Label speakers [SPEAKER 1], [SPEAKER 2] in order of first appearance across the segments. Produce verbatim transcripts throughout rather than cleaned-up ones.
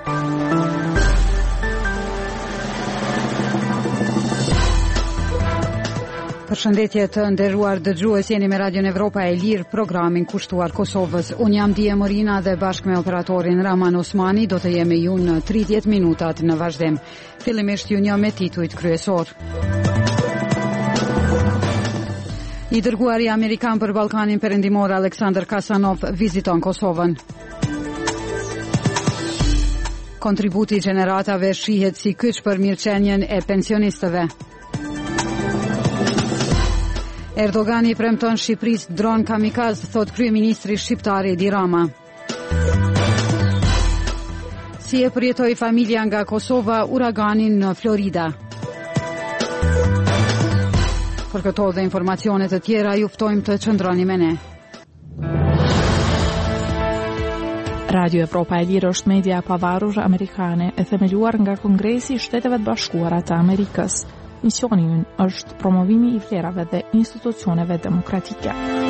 [SPEAKER 1] Përshëndetje të nderuar dëgjues, jeni me Radion Evropa e Lirë, programin kushtuar Kosovës. Unë jam Dije Morina dhe bashkë me operatorin Raman Osmani do të jemi ju në tridhjetë minutat në vazhdim. Fillimisht ju një me titujt kryesor. I dërguari amerikan për Ballkanin Perëndimor Aleksandr Kasanov viziton Kosovën. Kontributi i gjeneratave shihet si kyç për mirëqenien e pensionistëve. Erdogani premton Shqipërisë dron kamikaz, thot kryeministri shqiptar Edi Rama. Si e përjetoi familja nga Kosova uraganin në Florida. Për këto dhe informacione të tjera ju ftojmë të qëndroni me ne.
[SPEAKER 2] Radio Evropa e Lirë është media e pavarur amerikane e themeluar nga Kongresi i Shteteve të Bashkuara të Amerikës. Misioni ynë është promovimi i vlerave dhe institucioneve demokratike.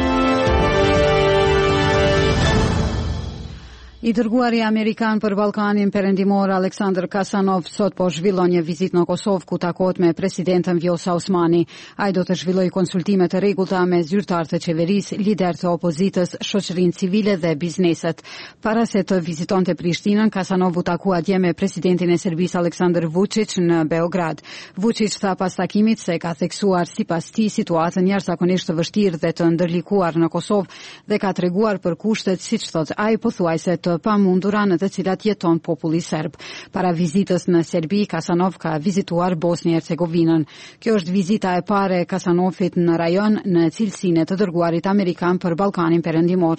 [SPEAKER 1] I dërguari amerikan për Ballkanin Perëndimor Aleksandr Kasanov sot po zhvillon një vizitë në Kosovë ku takohet me presidentën Vjosa Osmani. Ai do të zhvillojë konsultime të rregullta me zyrtarë të qeverisë, lider të opozitës, shoqërinë civile dhe bizneset. Para se të vizitonte Prishtinën, Kasanov u takua dje me presidentin e Serbisë Aleksandar Vučić në Beograd. Vučić tha pas takimit se ka theksuar sipas tij situatën jashtëzakonisht të vështirë dhe të ndërlikuar në Kosovë dhe ka treguar për kushtet, siç thotë ai, pothuajse të pamundura në të cilat jeton populli serb. Para vizitës në Serbi, Kasanov ka vizituar Bosnjë-Hercegovinën. Kjo është vizita e parë e Kasanovit në rajon në cilësinë e të dërguarit amerikan për Ballkanin Perëndimor.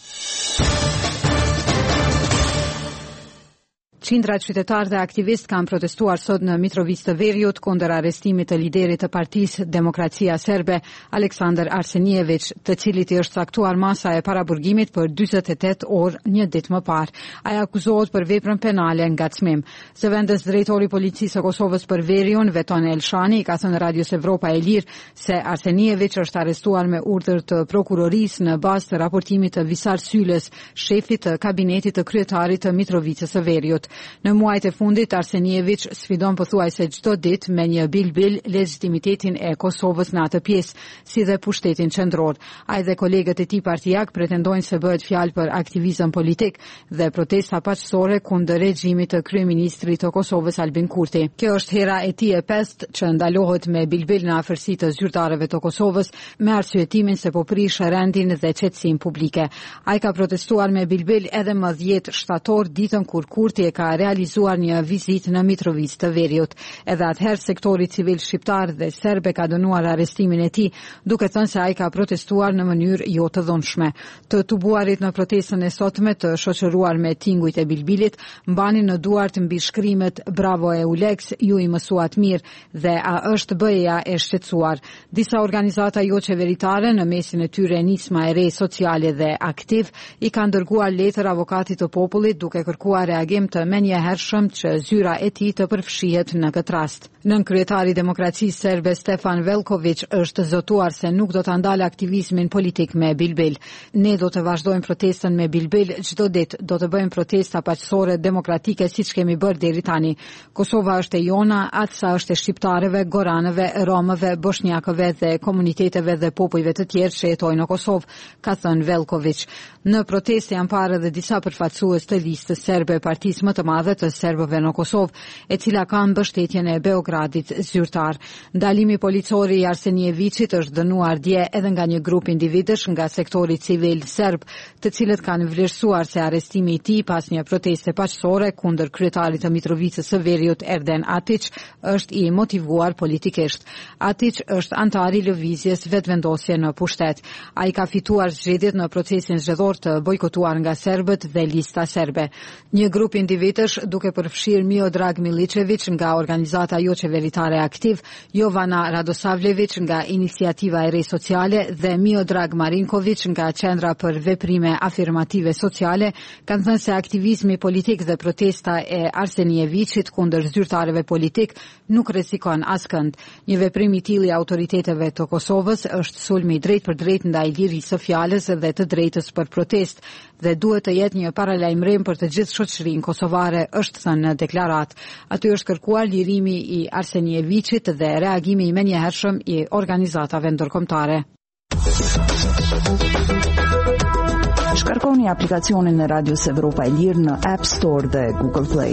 [SPEAKER 1] Qindra qytetarë dhe aktivist kanë protestuar sot në Mitrovic të Veriut kundër arrestimit të liderit të Partisë Demokracia Serbe, Aleksandar Arsenijević, të cilit i është caktuar masa e paraburgimit për dyzet e tetë orë një ditë më parë. Ai akuzohet për veprën penale ngacmim. Zëvendës drejtori i policisë së Kosovës për Veriun, Veton Elshani, i ka thënë Radios Evropa e Lirë se Arsenijević është arrestuar me urdhër të prokurorisë në bazë të raportimit të Visar Syles, shefit të kabinetit të kryetarit të Mitrovicës së Veriut. Në muajt e fundit, Arsenijević sfidon pothuajse çdo ditë me një bilbil legitimitetin e Kosovës në atë pjesë, si dhe pushtetin qendror. Ai dhe kolegët e tij partijak pretendojnë se bëhet fjalë për aktivizëm politik dhe protesta paqësore kundër regjimit të kryeministrit të Kosovës Albin Kurti. Kjo është hera e tij e pestë që ndalohet me bilbil në afërsi të zyrtarëve të Kosovës me arsyetimin se po prish rendin dhe qetësinë publike. Ai ka protestuar me bilbil edhe më dhjetë shtator, ditën kur Kurti e ka realizuar një vizitë në Mitrovic të Veriut. Edhe atëherë sektori civil shqiptar dhe serbe ka dënuar arrestimin e tij, duke thënë se ai ka protestuar në mënyrë jo të dhunshme. Të tubuarit në protestën e sotme, të shoqëruar me tingujt e bilbilit, mbanin në duart mbi shkrimet Bravo Eulex, ju i mësuat mirë dhe a është B E-ja e shqetësuar. Disa organizata jo qeveritare, në mesin e tyre Nisma e Re Sociale dhe Aktiv, i kanë dërguar letër avokatit të popullit duke kërkuar reagim të menjëhershëm që zyra e tij të përfshihet në këtë rast. Nën kryetari i Demokracisë Serbe Stefan Velković është zotuar se nuk do ta ndalë aktivizmin politik me bilbil. Ne do të vazhdojmë protestën me bilbil çdo ditë, do të bëjmë protesta paqësore demokratike siç kemi bërë deri tani. Kosova është e jona, atë sa është e shqiptarëve, goranëve, romëve, bosnjakëve dhe komuniteteve dhe popujve të tjerë që jetojnë në Kosovë, ka thënë Velković. Në protestë janë parë edhe disa përfaqësues të listës serbe e partisë më të madhe të serbëve në Kosovë, e cila ka mbështetjen e Beogradit zyrtar. Ndalimi policor i Arsenijevićit është dënuar dje edhe nga një grup individësh nga sektori civil serb, të cilët kanë vlerësuar se arrestimi i tij pas një proteste paqësore kundër kryetarit të Mitrovicës së Veriut Erden Atić është i motivuar politikisht. Atić është antar i lëvizjes Vetvendosje në pushtet. Ai ka fituar zgjedhjet në procesin zgjedhor të bojkotuar nga serbët dhe lista serbe. Një grup individësh, duke përfshirë Miodrag Miličević nga organizata jo qeveritare Aktiv, Jovana Radosavljević nga Iniciativa e Re Sociale dhe Miodrag Marinković nga Qendra për Veprime Afirmative Sociale, kanë thënë se aktivizmi politik dhe protesta e Arsenijevićit kundër zyrtarëve politik nuk rrezikon askënd. Një veprim i tillë i autoriteteve të Kosovës është sulmi drejt për drejt ndaj lirisë së fjalës dhe të drejtës për protest dhe duhet të jetë një paralajmërim për të gjithë shoqërinë kosovare, është thënë në deklarat. Aty është kërkuar lirimi i Arsenieviçit dhe reagimi i menjëhershëm i organizatave ndërkombëtare.
[SPEAKER 3] Shkarkoni aplikacionin e Radios Evropa e Lirë në App Store dhe Google Play.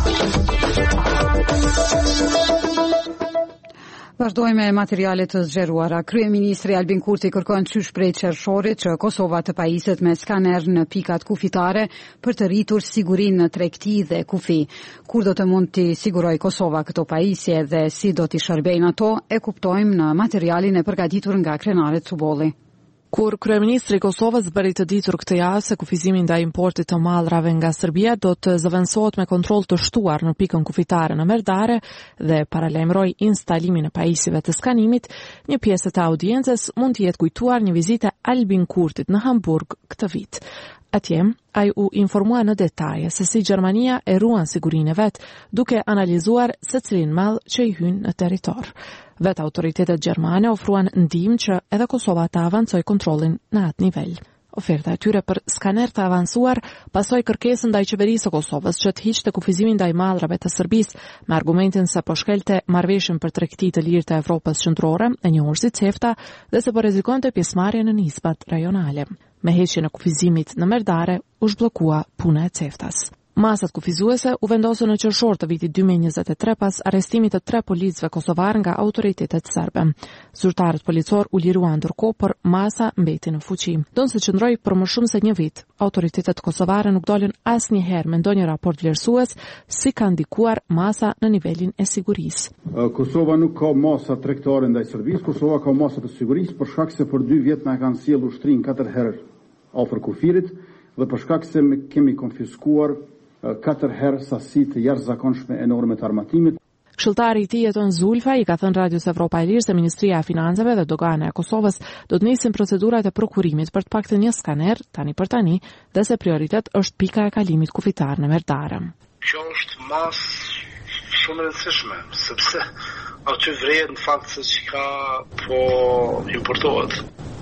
[SPEAKER 1] Vazhdojmë me materialet të zgjeruara. Kryeministri Albin Kurti kërkon qysh prej qershorit që Kosova të pajiset me skaner në pikat kufitare për të rritur sigurinë në tregti dhe kufi. Kur do të mund të siguroj Kosova këto pajisje dhe si do t'i shërbejnë ato, e kuptojmë në materialin e përgatitur nga krenaret Cubolli.
[SPEAKER 2] Kur kryeministri i Kosovës bëri të ditur këtë javë se kufizimi ndaj importit të mallrave nga Serbia do të zëvendësohet me kontroll të shtuar në pikën kufitare në Merdare dhe paralajmëroi instalimin e pajisjeve të skanimit, një pjesë të audiencës mund të jetë kujtuar një vizitë Albin Kurtit në Hamburg këtë vit. Atje, ai u informua në detaje se si Gjermania e ruan sigurinë e vet, duke analizuar se cilin mall që i hyn në territor. Vetë autoritetet gjermane ofruan ndihmë që edhe Kosova të avancojë kontrollin në atë nivel. Oferta e tyre për skaner të avancuar pasoi kërkesën ndaj qeverisë së Kosovës që të hiqte kufizimin ndaj mallrave të Serbisë me argumentin se po shkelte marrëveshjen për tregti të lirë të Evropës qendrore, e njohur si CEFTA, dhe se po rrezikonte pjesëmarrje në nisbat rajonale. Me heqjen e kufizimit në Merdare u zhbllokua puna e CEFTA-s. Masat kufizuese u vendosën në qershor të vitit dy mijë e njëzet e tre pas arrestimit të tre policëve kosovar nga autoritetet serbe. Zyrtarët policor u liruan ndërkohë, por masa mbeti në fuqi. Donë se qëndroi për më shumë se një vit, autoritetet kosovare nuk dolën asnjëherë me ndonjë raport vlerësues si ka ndikuar masa në nivelin e sigurisë.
[SPEAKER 4] Kosova nuk ka masa tregtare ndaj Serbisë, Kosova ka masa të sigurisë për shkak se për dy vjet na kanë sjellë ushtrinë katër herë afër kufirit dhe për shkak se kemi konfiskuar katër herë sasi të jashtëzakonshme enorme të armatimit.
[SPEAKER 2] Këshilltari i tij Jeton Zulfa i ka thënë Radios Evropa e Lirë se Ministria e Financave dhe Dogana e Kosovës do të nisin procedurat e prokurimit për të paktën një skaner tani për tani, dhe se prioritet është pika e kalimit kufitar në Merdare.
[SPEAKER 5] Kjo është mas shumë e rëndësishme, sepse aty vret në fakt se çka po importohet.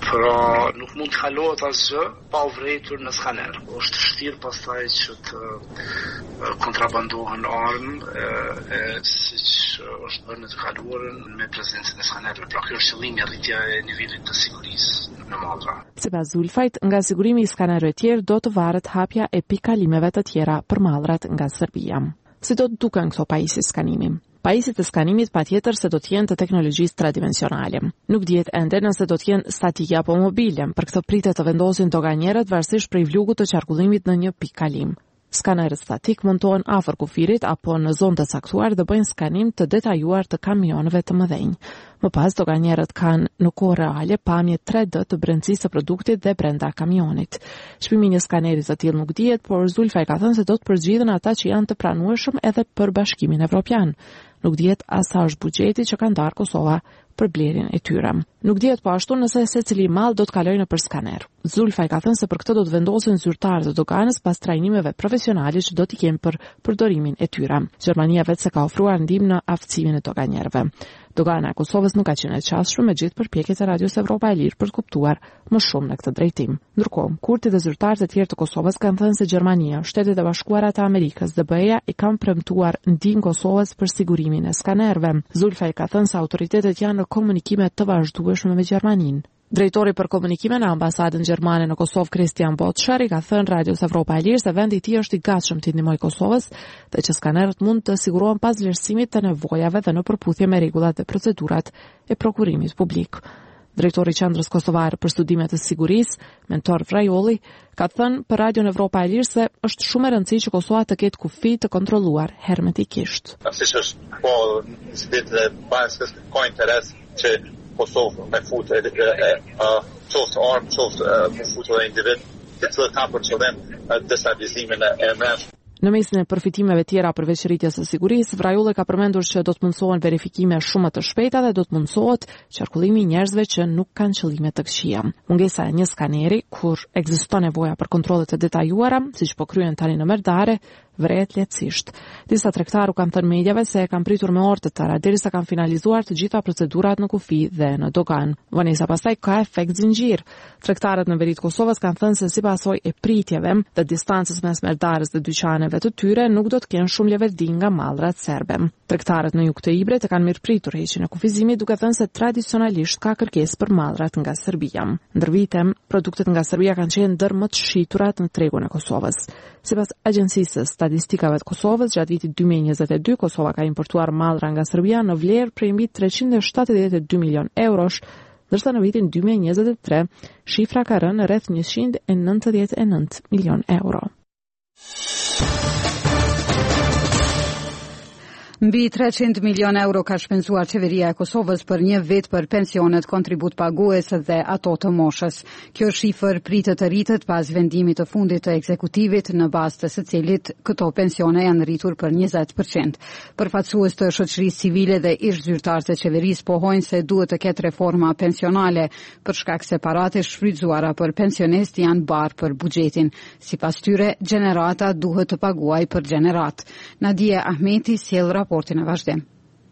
[SPEAKER 5] Pra nuk mund të kalohet asgjë pa u vretur në skaner. Është vështirë pastaj që të kontrabandohen armë, e siç është bërë në të kaluarën me prezencën e skanerëve. Pra kjo është qëllimi, arritja e nivelit të sigurisë në mallra.
[SPEAKER 2] Sipas Zulfajt, nga sigurimi i skanerëve të tjerë do të varet hapja e pikkalimeve të tjera për mallrat nga Serbia. Si do të duken këto pajisje skanimi? Pajisjet e skanimit patjetër se do të jenë të teknologjisë tradicionale. Nuk dihet ende nëse do të jenë statike apo mobile, për këtë pritet të vendosin doganierët varësisht prej vlugut të qarkullimit në një pikë kalim. Skanerët statik montohen afër kufirit apo në zonë të caktuar dhe bëjnë skanim të detajuar të kamionëve të mëdhenj. Më pas, doganierët kanë në kohë reale pamje tre D të brendësisë së produktit dhe brenda kamionit. Çmimi i një skaneri të tillë nuk dihet, por Zulfa ka thënë se do të përgjigjen ata që janë të pranueshëm edhe për Bashkimin Evropian. Nuk dihet as sa është buxheti që ka ndarë Kosova për blerjen e tyre. Nuk dihet po ashtu nëse secili mall do të kalojë nëpër skaner. Zulfa ka thënë se për këtë do të vendosen zyrtarët e doganës pas trajnimeve profesionale që do t'i kenë për përdorimin e tyre. Gjermania vetë se ka ofruar ndihmë në aftësimin e doganierëve. Dogana e Kosovës nuk ka qenë e qasshme me gjithë përpjekjet e Radios Evropa e Lirë për të kuptuar më shumë në këtë drejtim. Ndërkohë, Kurti dhe zyrtarët e tjerë të Kosovës kanë thënë se Gjermania, Shtetet e Bashkuara të Amerikës dhe B E-ja i kanë premtuar ndihmë Kosovës për sigurimin e skanerëve. Zulfa ka thënë se autoritetet janë në komunikime të vazhdueshme me Gjermaninë. Drejtori për komunikime në ambasadën gjermane në Kosovë, Christian Botschar, i ka thënë Radios Evropa e Lirë se vendi i tij është i gatshëm të ndihmojë Kosovës dhe që skanerët mund të sigurohen pas vlerësimit të nevojave dhe në përputhje me rregullat dhe procedurat e prokurimit publik. Drejtori i Qendrës Kosovare për Studime të Sigurisë, Mentor Vrajolli, ka thënë për Radion Evropa e Lirë se është shumë e rëndësishme që Kosova të ketë kufi të kontrolluar hermetikisht.
[SPEAKER 6] Siç është po nisë bankës ka interes që Kosovë me futë e qoftë armë, qoftë me futë dhe individ, të cilët ka për qëllim destabilizimin e mbrëmshëm.
[SPEAKER 2] Në mesin e përfitimeve tjera përveç rritjes së sigurisë, Vrajolli ka përmendur që do të mundsohen verifikime shumë të shpejta dhe do të mundsohet qarkullimi i njerëzve që nuk kanë qëllime të këqija. Mungesa e një skaneri, kur ekziston nevoja për kontrolle të detajuara, siç po kryen tani në Merdare, vret lehtësisht. Disa tregtarë kanë thënë mediave se kanë pritur me orë të tëra derisa kanë finalizuar të gjitha procedurat në kufi dhe në dogan. Vanesa pastaj ka efekt zinxhir. Tregtarët në veri të Kosovës kanë thënë se si pasojë e pritjeve dhe distancës mes merdarës dhe dyqaneve të tyre nuk do të kenë shumë leverdi nga mallrat serbe. Tregtarët në jug të Ibrit e kanë mirëpritur heqjen e kufizimit duke thënë se tradicionalisht ka kërkesë për mallrat nga Serbia. Ndër vite, produktet nga Serbia kanë qenë ndër më të shiturat në tregun e Kosovës. Sipas Agjencisë së Statistikave të Kosovës, gjatë vitit dy mijë e njëzet e dy, Kosova ka importuar mallra nga Serbia në vlerë prej mbi treqind e shtatëdhjetë e dy milion eurosh, ndërsa në vitin dy mijë e njëzet e tre shifra ka rënë rreth njëqind e nëntëdhjetë e nëntë milion euro.
[SPEAKER 1] Mbi treqind milion euro ka shpenzuar qeveria e Kosovës për një vit për pensionet kontribut pagues dhe ato të moshës. Kjo shifër pritet të rritet pas vendimit të fundit të ekzekutivit në bazë të së cilit këto pensione janë rritur për njëzet përqind. Përfaqësues të shoqërisë civile dhe ish zyrtarë të qeverisë pohojnë se duhet të ketë reforma pensionale për shkak se paratë shfrytzuara për pensionist janë barë për buxhetin. Sipas tyre, gjenerata duhet të paguaj për gjenerat. Nadia Ahmeti sjell raportin e vazhdim.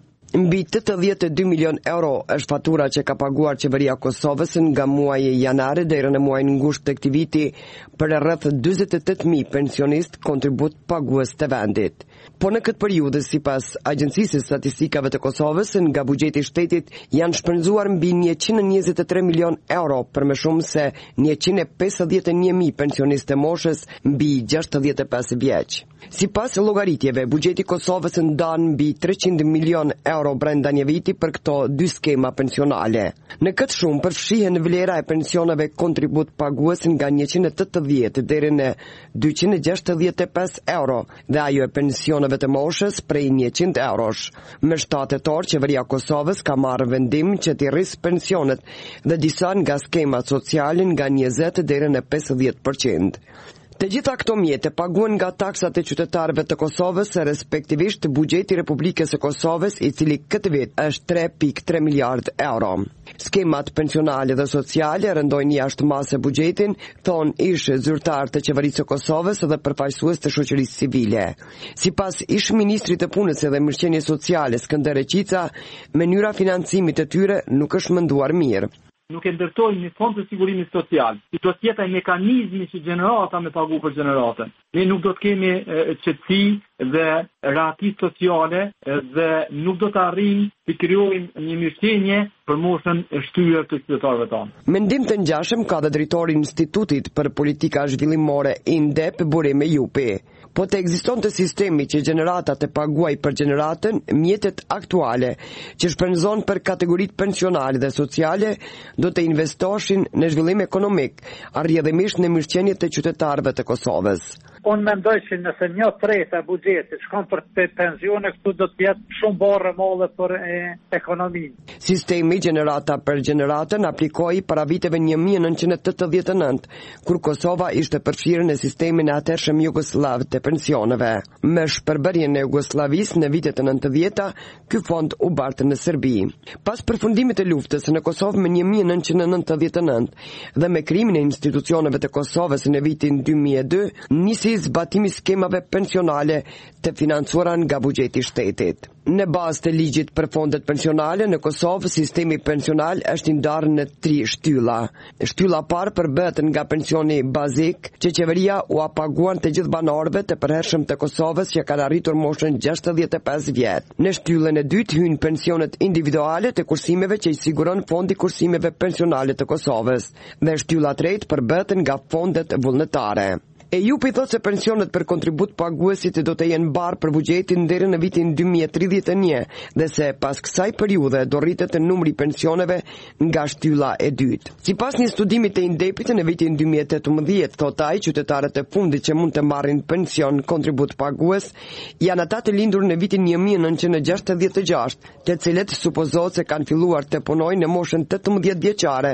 [SPEAKER 7] Mbi tetëdhjetë e dy milion euro është fatura që ka paguar qeveria e Kosovës nga muaji janar deri në muajin ngusht të këtij viti për rreth dyzet e tetë mijë pensionist kontribut pagues të vendit. Po në këtë periudhë, sipas Agjencisë së Statistikave të Kosovës, nga buxheti i shtetit janë shpenzuar mbi njëqind e njëzet e tre milion euro për më shumë se njëqind e pesëdhjetë e një mijë pensionistë moshës mbi gjashtëdhjetë e pesë vjeç. Sipas llogaritjeve, buxheti i Kosovës ndan mbi treqind milion euro brenda një viti për këto dy skema pensionale. Në këtë shumë përfshihen vlera e pensioneve kontribut pagues nga njëqind e tetëdhjetë deri në dyqind e gjashtëdhjetë e pesë euro dhe ajo e pensioneve të moshës prej njëqind eurosh. Më shtatë tetor, qeveria e Kosovës ka marrë vendim që t'i rrisë pensionet dhe disa nga skemat sociale nga njëzet deri në pesëdhjetë përqind. Të gjitha këto mjete paguen nga taksat e qytetarëve të Kosovës, respektivisht buxheti i Republikës së Kosovës, i cili këtë vit është tre pikë tre miliard euro. Skemat pensionale dhe sociale rëndojnë jashtë mase buxhetin, thon ish zyrtar të qeverisë së Kosovës dhe përfaqësues të shoqërisë civile. Sipas ish ministrit të punës dhe mirëqenies sociale Skënder Reqica, mënyra financimit të tyre nuk është menduar mirë.
[SPEAKER 8] Nuk e ndërtojmë një fond të sigurimit social. Si do të jetë ai mekanizmi që gjenerata me pagu për gjeneratën. Ne nuk do të kemi qetësi dhe rahati sociale dhe nuk do të arrijmë të krijojmë një mirëqenie për moshën e shtyrë të qytetarëve tanë.
[SPEAKER 7] Mendim të ngjashëm ka dhe drejtori i Institutit për Politika Zhvillimore INDEP Burim Jupi. Po të ekziston të sistemi që gjeneratat e paguaj për gjeneratën, mjetet aktuale që shpenzon për kategoritë pensionale dhe sociale do të investoshin në zhvillim ekonomik, arrjedhimisht në mirëqenjet të qytetarëve të Kosovës.
[SPEAKER 9] Unë mendoj që nëse një treta e buxhetit shkon për pensione, këtu do të jetë shumë barë molle për e, ekonominë.
[SPEAKER 7] Sistemi gjenerata për gjeneratën aplikoi para viteve një mijë e nëntëqind e tetëdhjetë e nëntë, kur Kosova ishte përfshirë në sistemin e atëhershëm jugosllav të pensioneve. Me shpërbërjen e Jugosllavisë në vitet e nëntëdhjeta, ky fond u bartë në Serbi. Pas përfundimit të luftës në Kosovë me një mijë e nëntëqind e nëntëdhjetë e nëntë dhe me krimin e institucioneve të Kosovës në vitin dy mijë e dy, nisi zbatimi skemave pensionale të financuara nga buxheti i shtetit. Në bazë të ligjit për fondet pensionale në Kosovë, sistemi pensional është ndarë në tri shtylla. Shtylla parë përbëhet nga pensioni bazik, që qeveria u paguan të gjithë banorëve të përhershëm të Kosovës që kanë arritur moshën gjashtëdhjetë e pesë vjet. Në shtyllën e dytë hyn pensionet individuale të kursimeve që i siguron Fondi i Kursimeve Pensionale të Kosovës, dhe shtylla e tretë përbëhet nga fondet vullnetare. E Jupi thot se pensionet për kontribut paguesit do të jenë barë për buxhetin deri në vitin dy mijë e tridhjetë e një dhe se pas kësaj periudhe do rritet numri pensioneve nga shtylla e dytë. Sipas një studimi të INDEP-it në vitin dy mijë e tetëmbëdhjetë, thot ai, qytetarët e fundit që mund të marrin pension kontribut pagues janë ata të lindur në vitin një mijë e nëntëqind e gjashtëdhjetë e gjashtë, të cilët supozohet se kanë filluar të punojnë në moshën tetëmbëdhjetë vjeçare,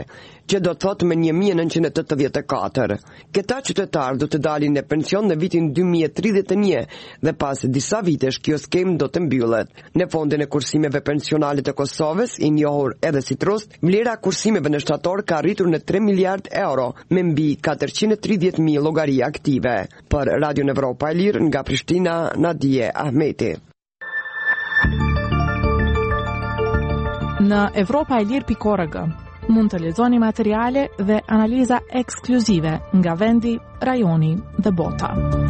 [SPEAKER 7] që do të thotë me një mijë e nëntëqind e tetëdhjetë e katër. Këta qytetarë do të dalin në pension në vitin dy mijë e tridhjetë e një dhe pas disa vitesh kjo skemë do të mbyllet. Në fondin e kursimeve pensionale të Kosovës, i njohur edhe si trust, vlera kursimeve në shtator ka arritur në tre miliard euro me mbi katërqind e tridhjetë mijë llogari aktive. Për Radio Evropa e Lirë nga Prishtina, Nadije Ahmeti.
[SPEAKER 2] Në Evropa e Lirë pikë org mund të lexoni materiale dhe analiza ekskluzive nga vendi, rajoni dhe bota.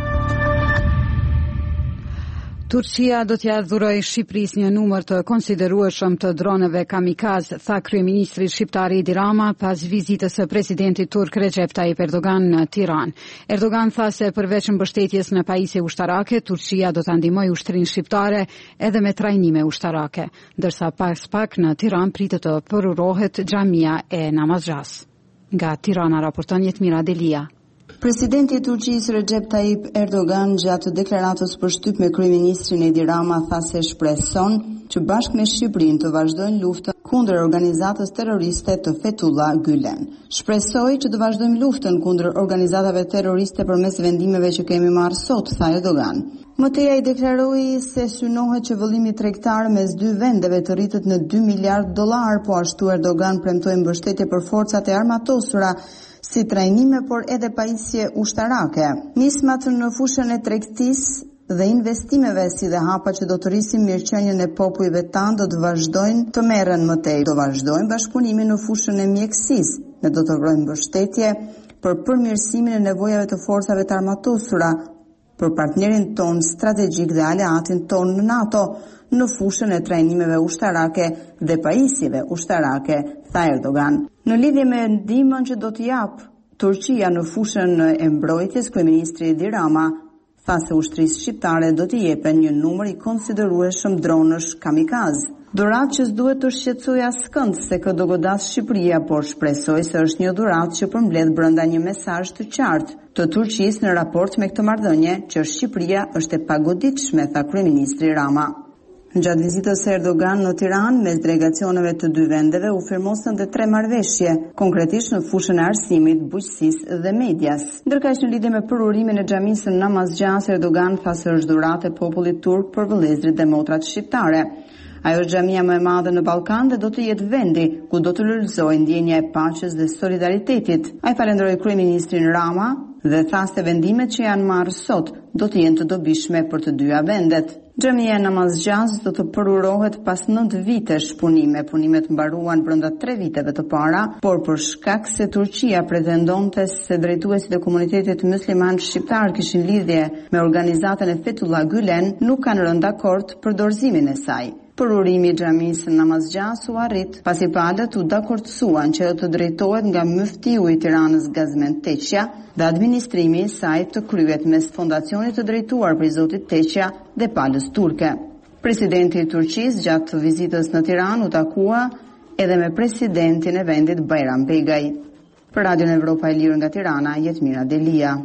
[SPEAKER 1] Turqia do t'ja dhurojë Shqipërisë një numër të konsiderueshëm të droneve kamikaz, tha kryeministri shqiptar Edi Rama pas vizitës së presidentit turk Recep Tayyip Erdogan në Tiranë. Erdogan tha se përveç mbështetjes në pajisje ushtarake, Turqia do ta ndihmojë ushtrinë shqiptare edhe me trajnime ushtarake, ndërsa pas pak në Tiranë pritet të përurohet xhamia e Namazxhas. Nga Tirana raporton Jetmira Delia.
[SPEAKER 10] Presidenti i Turqisë Recep Tayyip Erdogan gjatë deklaratës për shtyp me kryeministrin Edi Rama tha se shpreson që bashkë me Shqipërinë të vazhdojnë luftën kundër organizatës terroriste të Fethullah Gülen. Shpresoj që të vazhdojmë luftën kundër organizatave terroriste përmes vendimeve që kemi marrë sot, tha Erdogan. Mëtej ai deklaroi se synohet që vëllimi tregtar mes dy vendeve të rritet në dy miliard dollar, po ashtu Erdogan premtoi mbështetje për forcat e armatosura si trajnime, por edhe pajisje ushtarake. Nismat në fushën e tregtisë dhe investimeve si dhe hapa që do të rrisin mirëqenien e popujve tanë do të vazhdojnë të merren mëtej. Do vazhdojnë bashkëpunimin në fushën e mjekësisë. Ne do të ofrojmë mbështetje për përmirësimin e nevojave të forcave të armatosura, për partnerin ton strategjik dhe aleatin ton në NATO në fushën e trajnimeve ushtarake dhe pajisjeve ushtarake, tha Erdogan. Në lidhje me ndihmën që do të jap Turqia në fushën e mbrojtjes, kryeministri Edi Rama tha se ushtrisë shqiptare do t'i jepen një numër i konsiderueshëm dronësh kamikaz. Dhuratë që s'duhet të shqetësoj askënd se kë do godas Shqipëria, por shpresoj se është një dhuratë që përmbledh brenda një mesazh të qartë të Turqisë në raport me këtë marrëdhënie që Shqipëria është e pagoditshme, tha kryeministri Rama. Gjatë vizitës së Erdogan në Tiranë, mes delegacioneve të dy vendeve u firmosën dhe tre marrëveshje, konkretisht në fushën e arsimit, bujqësisë dhe medias. Ndërkaq në lidhje me përurimin e xhamisë në Namazxhas, Erdogan tha se është dhuratë e popullit turk për vëllezërit dhe motrat shqiptare. Ajo është xhamia më e madhe në Ballkan dhe do të jetë vendi ku do të lulëzojë ndjenja e paqes dhe solidaritetit. Ai falenderoi kryeministrin Rama dhe tha se vendimet që janë marrë sot do të jenë të dobishme për të dyja vendet. Xhamia e Namazxhas do të përurohet pas nëntë vitesh punime. Punimet mbaruan brenda tre viteve të para, por për shkak se Turqia pretendonte se drejtuesit e komunitetit musliman shqiptar kishin lidhje me organizatën e Fethullah Gülen, nuk kanë rënë dakord për dorëzimin e saj. Përurimi i xhamisë në Namazxhas u arrit pasi palët u dakordsuan që të drejtohet nga muftiu i Tiranës Gazmend Teqja dhe administrimi i saj të kryhet mes fondacionit të drejtuar prej zotit Teqja dhe palës turke. Presidenti i Turqisë gjatë vizitës në Tiranë u takua edhe me presidentin e vendit Bayram Begaj. Për Radion Evropa e Lirë nga Tirana, Jetmira Delia.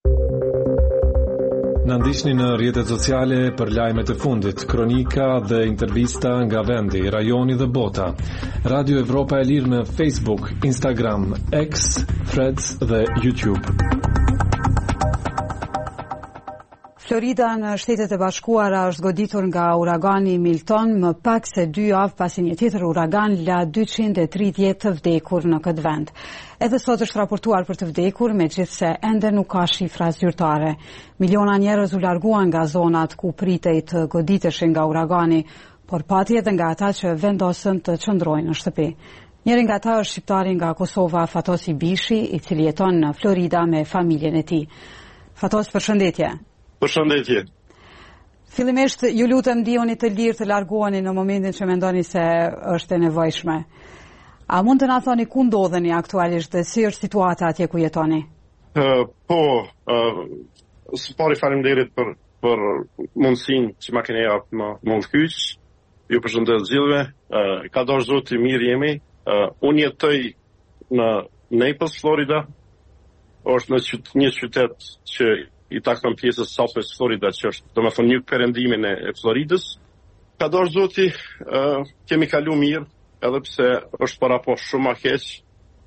[SPEAKER 11] Në ndishni në rrjetet sociale për lajmet e fundit, kronika dhe intervista nga vendi, rajoni dhe bota. Radio Evropa e Lirë në Facebook, Instagram, X, Threads dhe YouTube.
[SPEAKER 1] Florida në Shtetet e Bashkuara është goditur nga uragani Milton më pak se dy javë pasi një tjetër uragan la dyqind e tridhjetë të vdekur në këtë vend. Edhe sot është raportuar për të vdekur, megjithse ende nuk ka shifra zyrtare. Miliona njerëz u larguan nga zonat ku pritej të goditeshin nga uragani, por pati edhe nga ata që vendosën të qëndrojnë në shtëpi. Njëri nga ata është shqiptari nga Kosova, Fatos Ibishi, i cili jeton në Florida me familjen e tij. Fatos, përshëndetje.
[SPEAKER 12] Përshëndetje.
[SPEAKER 1] Fillimisht, ju lutem ndihuni të lirë të largoheni në momentin që mendoni se është e nevojshme. A mund të na thoni ku ndodheni aktualisht dhe si është situata atje ku jetoni?
[SPEAKER 12] Uh, po, uh, së pari faleminderit për për mundësinë që ma keni jap më mund kyç. Ju përshëndet gjithëve. Uh, ka dorë zoti, mirë jemi. Uh, unë jetoj në Naples, Florida. Është në qytet, një qytet që i takon pjesës Southwest Florida, që është domethënë një perëndimin e Floridës. Ka dorë zoti, uh, kemi kalu mirë, edhe pse është para po shumë ma keq.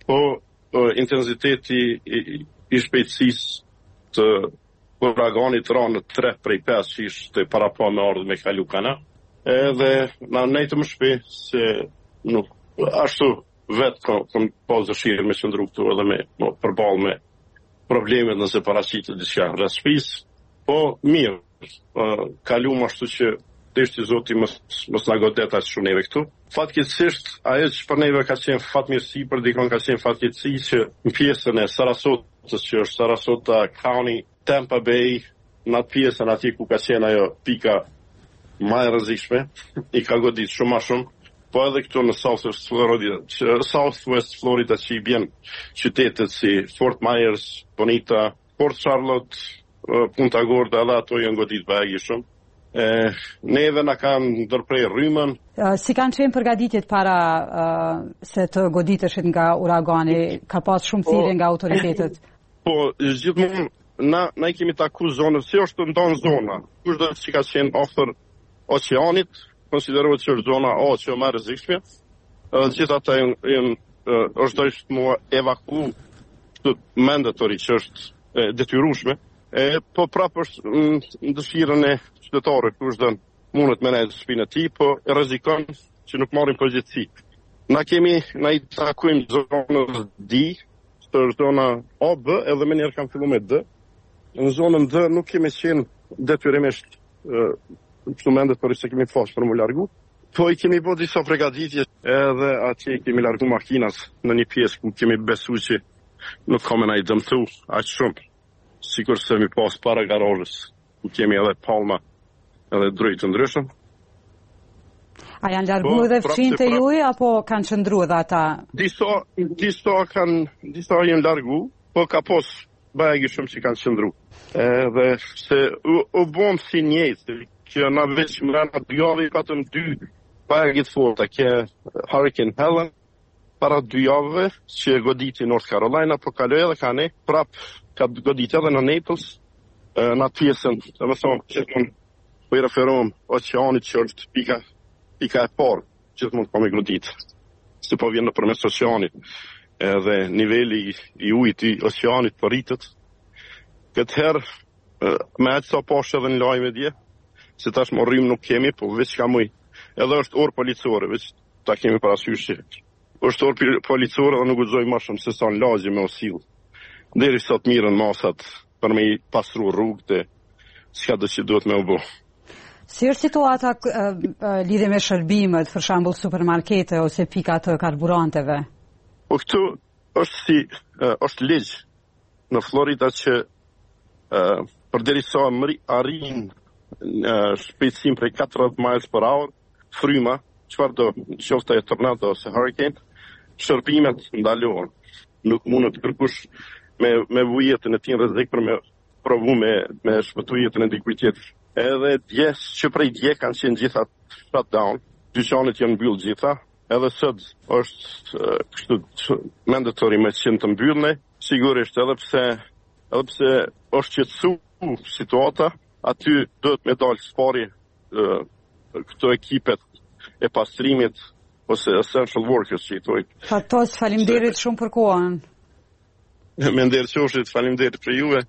[SPEAKER 12] po intensiteti i, i shpejtësisë të uraganit ranë tre prej pesë që ishte para pa me ardhë me kalu kana. Edhe na nejtë më shpejt se nuk ashtu vetë kam, kam pas dëshirë me qëndru këtu edhe me, me përballë me problemet nëse paraqitet diçka rreth shtëpisë. Po mirë, uh, kalum ashtu që deshti Zoti mos mos na godet as shumë neve këtu. Fatkeqësisht ajo që për neve ka qenë fatmirësi, për dikon ka qenë fatkeqësi që në pjesën e Sarasotës që është Sarasota County, Tampa Bay, në atë pjesën atje ku ka qenë ajo pika më e rrezikshme, i ka godit shumë më shumë. Po edhe këtu në Southwest Florida, që Southwest Florida që i bjen qytetet si Fort Myers, Bonita, Port Charlotte, Punta Gorda, edhe ato janë godit bagi shumë. E, neve na kanë ndërprej rrymën.
[SPEAKER 1] Uh, si kanë qenë përgatitjet para uh, se të goditeshin nga uragani? Ka pas shumë thirrje nga autoritetet?
[SPEAKER 12] Po, gjithmonë na na i kemi taku zonën, si është ndonë zona. Kushdo që ka qenë afër oqeanit, konsiderohet që është zona O që më e rrezikshme. Gjithë ata janë është dojshtë mua evaku këtë mandatory që është detyrueshme. E, po prapë është në dëshirën e qytetarëve kush don mundet me nejtë shpinën e tij, po e rrezikon që nuk marrin përgjegjësi. Na kemi na i takojmë zonës D, që është zona A B, edhe më njëherë kam filluar me D. Në zonën D nuk kemi qenë detyrimisht kështu mendet për se kemi pas për më largu. Po i kemi bo disa pregaditje edhe atje kemi largu makinas në një pjesë ku kemi besu që nuk kame na i dëmtu aq shumë. Sikur se mi pas para garajës ku kemi edhe palma edhe drejtë ndryshëm.
[SPEAKER 1] A janë largu po, edhe fshinjtë të juaj apo kanë qëndru edhe ata?
[SPEAKER 12] Disa, disa kanë disa janë largu, po ka pas bagi shumë që kanë qëndru. Edhe se u, u bon si njëjtë që na veç mrena dy javë patëm dy bagit forta ke Hurricane Helen para dy javëve që goditi North Carolina, po kaloi edhe ka ne prap ka goditi edhe në Naples në atë pjesën, dhe më thonë gjithmonë po i referohem oqeanit që është pika pika e parë gjithmonë po me godit se po vjen nëpërmes oqeanit edhe niveli i ujit i oqeanit po rritet. Këtë herë me aq sa poshtë edhe në lajme dje se tash më rrim nuk kemi, po veç ka muj. Edhe është orë policore, veç ta kemi parasysh që është orë policore dhe nuk guxoj më shumë se sa në lagje me osil. Deri sot mirën masat për me i pasru rrugët e çka do që duhet me u bo.
[SPEAKER 1] Si është situata uh, uh, lidhe me shërbimet, për shembull supermarkete ose pika të karburanteve?
[SPEAKER 12] Po këtu është si uh, është ligj në Florida që uh, përderisa arrin uh, shpejtësim prej katërdhjetë miles per hour, fryma, çfarë do qoftë e tornado ose hurricane, shërbimet ndalohen. Nuk mundet kërkush me me vu jetën e tij rrezik për me provu me me shpëtu jetën e dikujt tjetër. Edhe dje, që prej dje kanë qenë gjitha shutdown, dyqanet janë mbyllë gjitha, edhe sot është uh, kështu mandatory me qenë të mbyllne, sigurisht edhe pse edhe pse është qetësu situata, aty duhet me dalë spari uh, këto ekipet e pastrimit ose essential workers që i thoj.
[SPEAKER 1] Fatos, faleminderit shumë për kohën.
[SPEAKER 12] Me nderëqoshit, faleminderit për juve.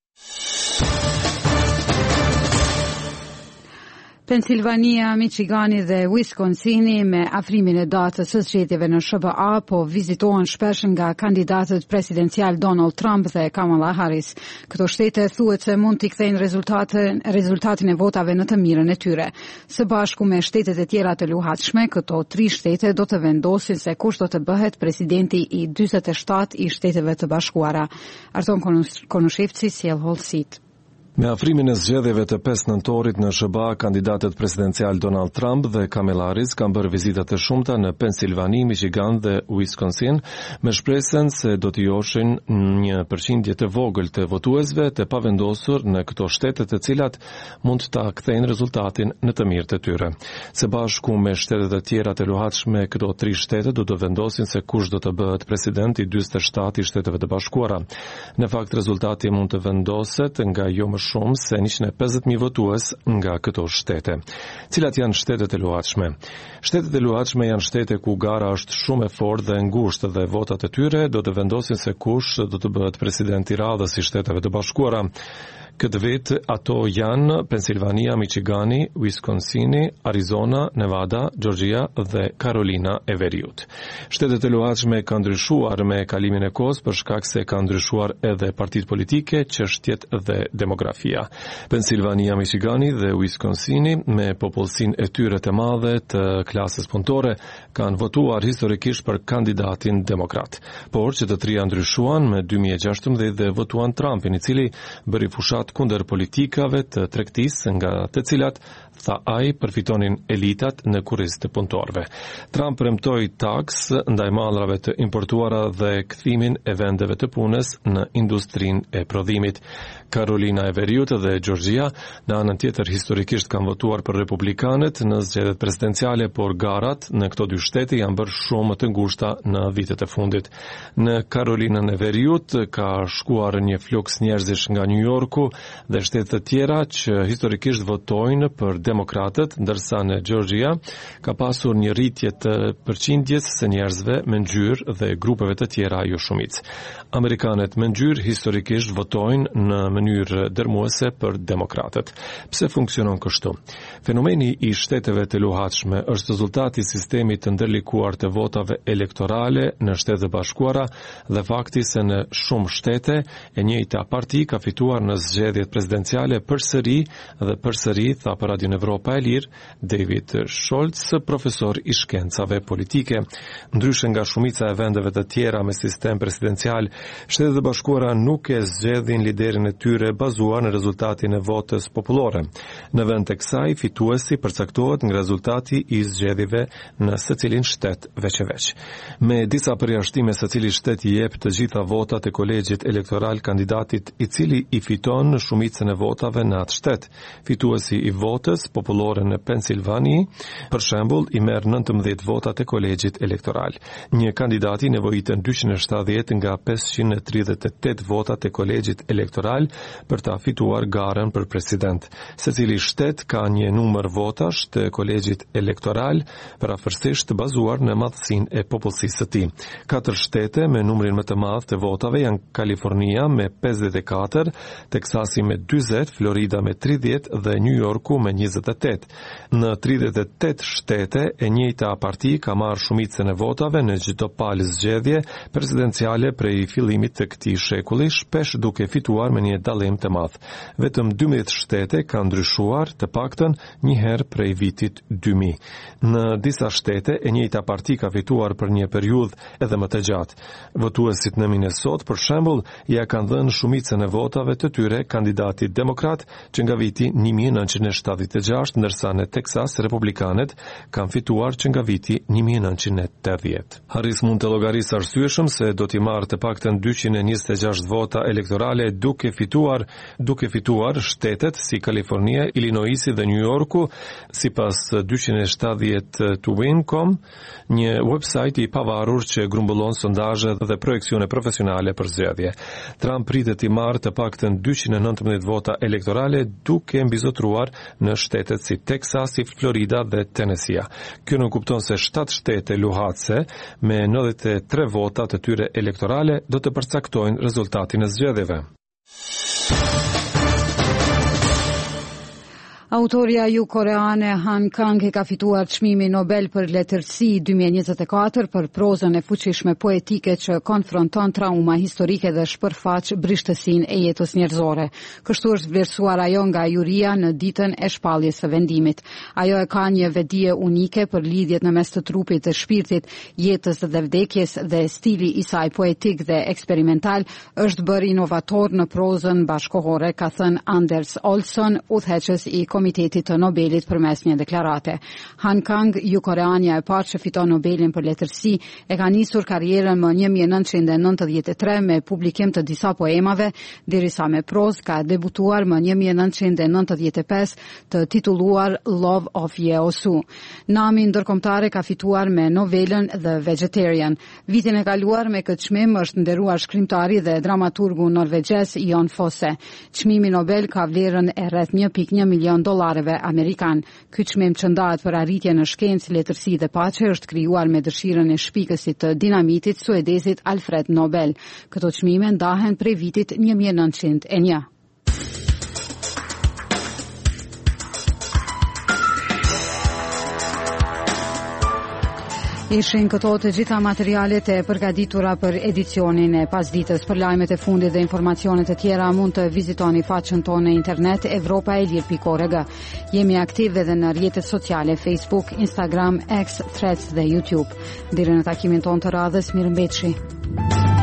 [SPEAKER 1] Pensilvania, Michigani dhe Wisconsini me afrimin e datës së zgjedhjeve në S B A po vizitohen shpesh nga kandidatët presidencial Donald Trump dhe Kamala Harris. Këto shtete thuhet se mund t'i kthejnë rezultatin, rezultatin e votave në të mirën e tyre. Së bashku me shtetet e tjera të luhatshme, këto tri shtete do të vendosin se kush do të bëhet presidenti i dyzet e shtatë i Shteteve të Bashkuara. Arton Konushevci, sjell Holsit.
[SPEAKER 11] Me afrimin e zgjedhjeve të pesë nëntorit në S B A, kandidatët presidencial Donald Trump dhe Kamala Harris kanë bërë vizita të shumta në Pensilvani, Michigan dhe Wisconsin, me shpresën se do t'i joshin një përqindje të vogël të votuesve të pavendosur në këto shtete të cilat mund ta kthejnë rezultatin në të mirë të tyre. Së bashku me shtetet e tjera të luhatshme, këto tri shtete do të vendosin se kush do të bëhet president i dyzet e shtatë i Shteteve të Bashkuara. Në fakt, rezultati mund të vendoset nga jo më shumë se njëqind e pesëdhjetë mijë votues nga këto shtete. Cilat janë shtetet e luhatshme? Shtetet e luhatshme janë shtete ku gara është shumë e fortë dhe ngushtë dhe votat e tyre do të vendosin se kush do të bëhet president i radhës i Shteteve të Bashkuara. Këtë vit ato janë Pensilvania, Michigani, Wisconsini, Arizona, Nevada, Georgia dhe Carolina e Veriut. Shtetet e luhatshme kanë ndryshuar me kalimin e kohës për shkak se kanë ndryshuar edhe partitë politike, çështjet dhe demografia. Pensilvania, Michigani dhe Wisconsini me popullsinë e tyre të madhe të klasës punëtore kanë votuar historikisht për kandidatin demokrat. Por që të trija ndryshuan me dy mijë e gjashtëmbëdhjetë dhe votuan Trumpin, i cili bëri fushat kundër politikave të tregtisë nga të cilat tha ai përfitonin elitat në kurriz të punëtorëve. Trump premtoi taks ndaj mallrave të importuara dhe kthimin e vendeve të punës në industrinë e prodhimit. Carolina e Veriut dhe Georgia në anën tjetër historikisht kanë votuar për republikanët në zgjedhjet presidenciale, por garat në këto dy shtete janë bërë shumë të ngushta në vitet e fundit. Në Carolinën e Veriut ka shkuar një fluks njerëzish nga New Yorku dhe shtete të tjera që historikisht votojnë për demokratët, ndërsa në Georgia ka pasur një rritje të përqindjes së njerëzve me ngjyrë dhe grupeve të tjera jo shumicë. Amerikanët me ngjyrë historikisht votojnë në mënyrë dërmuese për demokratët. Pse funksionon kështu? Fenomeni i shteteve të luhatshme është rezultati i sistemit të ndërlikuar të votave elektorale në Shtetet e Bashkuara dhe fakti se në shumë shtete e njëjta parti ka fituar në zgjedhjet presidenciale përsëri dhe përsëri, tha për Radion Evropa e Lirë David Scholz, profesor i shkencave politike. Ndryshe nga shumica e vendeve të tjera me sistem presidencial, Shtetet e Bashkuara nuk e zgjedhin liderin e tyre bazuar në rezultatin e votës popullore. Në vend të kësaj, fituesi përcaktohet nga rezultati i zgjedhjeve në secilin shtet veç e veç. Me disa përjashtime, secili shtet i jep të gjitha votat e kolegjit elektoral kandidatit i cili i fiton në shumicën e votave në atë shtet. Fituesi i votës popullore në Pensilvani, për shembull, i merr nëntëmbëdhjetë votat e kolegjit elektoral. Një kandidati nevojiton dyqind e shtatëdhjetë nga pesëqind e tridhjetë e tetë votat e kolegjit elektoral për ta fituar garën për president. Secili shtet ka një numër votash të kolegjit elektoral parafërsisht bazuar në madhësinë e popullsisë së tij. Katër shtete me numrin më të madh të votave janë Kalifornia me pesëdhjetë e katër, Teksasi me dyzet, Florida me tridhjetë dhe New Yorku me njëzet e tetë. Në tridhjetë e tetë shtete e njëjta parti ka marrë shumicën e votave në çdo palë zgjedhje presidenciale prej fillimit të këtij shekulli, shpesh duke fituar me një dallim të madh. Vetëm dymbëdhjetë shtete kanë ndryshuar të paktën një herë prej vitit dy mijë. Në disa shtete e njëjta parti ka fituar për një periudhë edhe më të gjatë. Votuesit në Minnesota, për shembull, ja kanë dhënë shumicën e votave të tyre kandidatit demokrat që nga viti një mijë nëntëqind e shtatëdhjetë e gjashtë, ndërsa në Teksas republikanët kanë fituar që nga viti një mijë nëntëqind e tetëdhjetë. Harris mund të llogarisë arsyeshëm se do t'i marrë të paktën dyqind e njëzet e gjashtë vota elektorale duke fituar duke fituar shtetet si Kalifornia, Illinoisi dhe New Yorku, sipas dyqind e shtatëdhjetë to win dot com, një website i pavarur që grumbullon sondazhe dhe projekcione profesionale për zgjedhje. Trump pritet të marrë të paktën dyqind e nëntëmbëdhjetë vota elektorale duke mbizotruar në shtetet si Teksasi, Florida dhe Tennessee. Kjo nuk kupton se shtatë shtete luhatëse me nëntëdhjetë e tre vota të tyre elektorale do të përcaktojnë rezultatin e zgjedhjeve.
[SPEAKER 1] Autoria ju-koreane Han Kang ka fituar çmimin Nobel për letërsi dy mijë e njëzet e katër për prozën e fuqishme poetike që konfronton trauma historike dhe shpërfaq brishtësinë e jetës njerëzore. Kështu është vlerësuar ajo nga juria në ditën e shpalljes së vendimit. Ajo e ka një vedije unike për lidhjet në mes të trupit dhe shpirtit, jetës dhe vdekjes dhe stili i saj poetik dhe eksperimental është bërë inovator në prozën bashkohore, ka thënë Anders Olsson, udhëheqës i Komitetit të Nobelit përmes një deklarate. Han Kang, jugokoreania e parë që fiton Nobelin për letërsi, e ka nisur karrierën më një mijë nëntëqind e nëntëdhjetë e tre me publikim të disa poemave, derisa me prozë ka debutuar më një mijë nëntëqind e nëntëdhjetë e pesë të titulluar Love of Yeosu. Nami ndërkombëtare ka fituar me novelën The Vegetarian. Vitin e kaluar me këtë çmim është nderuar shkrimtari dhe dramaturgu norvegjez Jon Fosse. Çmimi Nobel ka vlerën e rreth një pikë një milion dollarëve amerikan. Ky çmim që ndahet për arritje në shkencë, letërsi dhe paqe është krijuar me dëshirën e shpikësit të dinamitit suedezit Alfred Nobel. Këto çmime ndahen prej vitit një mijë e nëntëqind e një. Ishin këto të gjitha materialet e përgatitura për edicionin e pasdites. Për lajmet e fundit dhe informacionet e tjera mund të vizitoni faqen tonë në internet evropa e lir pikë org. Jemi aktiv edhe në rrjetet sociale Facebook, Instagram, X, Threads dhe YouTube. Deri në takimin tonë të radhës, mirëmbëjtje.